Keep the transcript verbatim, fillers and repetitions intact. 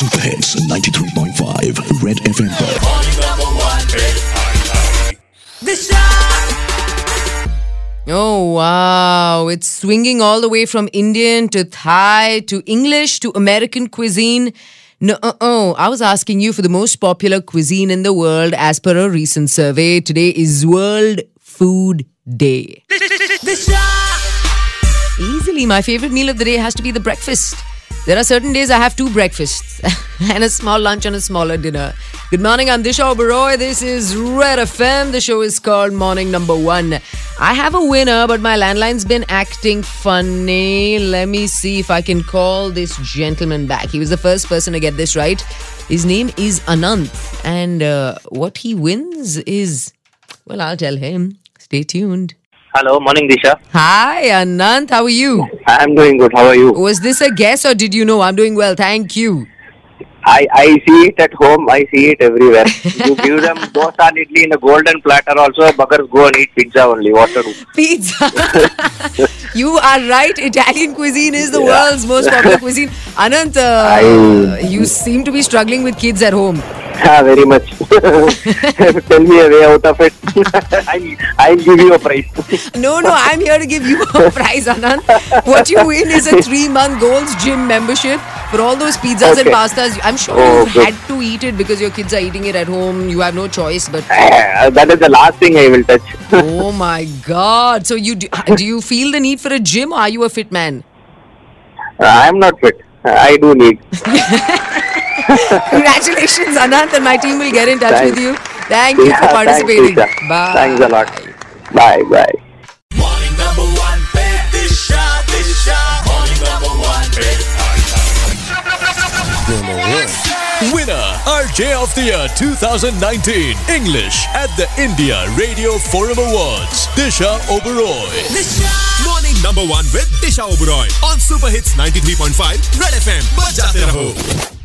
Super Hits ninety-three point five Red F M पर Oh wow, it's swinging all the way from Indian to Thai to English to American cuisine. No, uh, oh, I was asking you for the most popular cuisine in the world as per a recent survey. Today is World Food Day. Easily, my favorite meal of the day has to be the breakfast. There are certain days I have two breakfasts and a small lunch and a smaller dinner. Good morning, I'm Disha Oberoi. This is Red F M. The show is called Morning Number One. I have a winner, but my landline's been acting funny. Let me see if I can call this gentleman back. He was the first person to get this right. His name is Anant. And uh, what he wins is, well, I'll tell him. Stay tuned. Hello, morning Disha. Hi, Anant. How are you? I'm doing good. How are you? Was this a guess or did you know? I'm doing well. Thank you. I, I see it at home. I see it everywhere. You give them dosa and idli in a golden platter also. Buggers go and eat pizza only. What to do? Pizza. You are right. Italian cuisine is the Yeah. world's most popular cuisine. Anant, uh, I- you seem to be struggling with kids at home. Yeah, very much. Tell me a way out of it. I'll, I'll give you a prize. No, no, I'm here to give you a prize, Anant. What you win is a three-month Gold's Gym membership for all those pizzas and Okay. pastas. I'm sure Oh, you good. had to eat it because your kids are eating it at home. You have no choice, but Uh, that is the last thing I will touch. oh my God. So you do, do you feel the need for a gym or are you a fit man? I am not fit. I do need. Congratulations, Anant, and my team will get in touch Thanks. with you. Thank you Yeah, for thanks, participating. Disha. Bye. Thanks a lot. Bye, bye. Morning number one, Disha, Disha. Morning number one, Winner R J of the Year twenty nineteen English at the India Radio Forum Awards. Disha Oberoi. Morning number one with Disha Oberoi on Super Hits ninety-three point five Red F M. Bajate raho.